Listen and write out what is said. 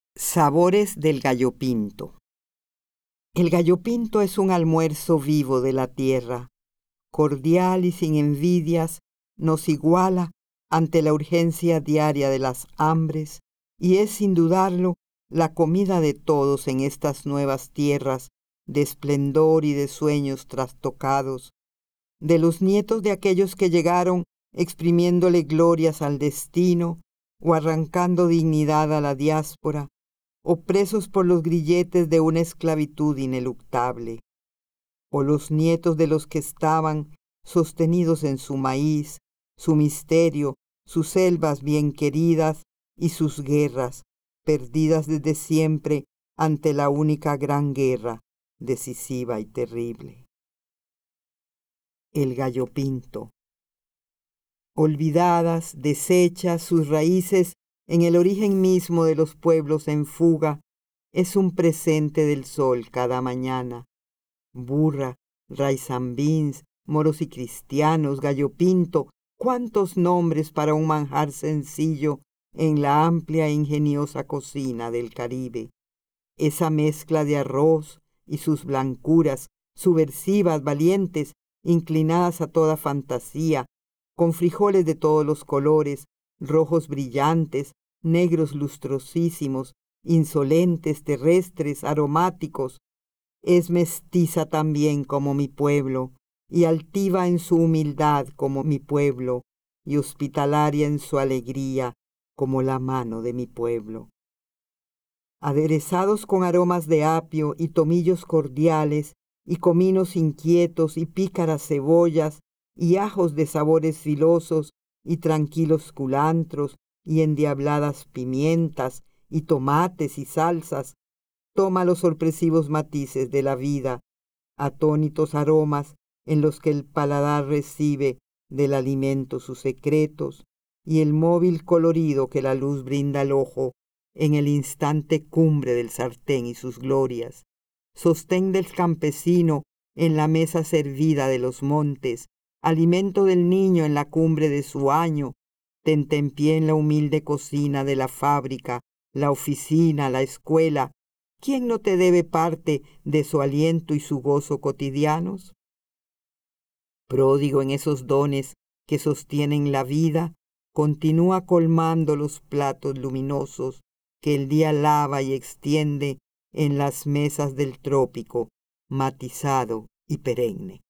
Sabores del gallo pinto. El gallo pinto es un almuerzo vivo de la tierra, cordial y sin envidias, nos iguala ante la urgencia diaria de las hambres y es sin dudarlo la comida de todos en estas nuevas tierras de esplendor y de sueños trastocados, de los nietos de aquellos que llegaron exprimiéndole glorias al destino o arrancando dignidad a la diáspora, o presos por los grilletes de una esclavitud ineluctable, o los nietos de los que estaban sostenidos en su maíz, su misterio, sus selvas bien queridas y sus guerras, perdidas desde siempre ante la única gran guerra, decisiva y terrible. El gallo pinto. Olvidadas, deshechas sus raíces en el origen mismo de los pueblos en fuga, es un presente del sol cada mañana. Burra, raizambins, moros y cristianos, gallo pinto, cuántos nombres para un manjar sencillo en la amplia e ingeniosa cocina del Caribe. Esa mezcla de arroz y sus blancuras, subversivas, valientes, inclinadas a toda fantasía, con frijoles de todos los colores, rojos brillantes, negros lustrosísimos, insolentes, terrestres, aromáticos. Es mestiza también como mi pueblo, y altiva en su humildad como mi pueblo, y hospitalaria en su alegría como la mano de mi pueblo. Aderezados con aromas de apio y tomillos cordiales, y cominos inquietos y pícaras cebollas, y ajos de sabores filosos, y tranquilos culantros, y endiabladas pimientas, y tomates y salsas, toma los sorpresivos matices de la vida, atónitos aromas en los que el paladar recibe del alimento sus secretos, y el móvil colorido que la luz brinda al ojo en el instante cumbre del sartén y sus glorias, sostén del campesino en la mesa servida de los montes, alimento del niño en la cumbre de su año, tentempié en la humilde cocina de la fábrica, la oficina, la escuela. ¿Quién no te debe parte de su aliento y su gozo cotidianos? Pródigo en esos dones que sostienen la vida, continúa colmando los platos luminosos que el día lava y extiende en las mesas del trópico, matizado y perenne.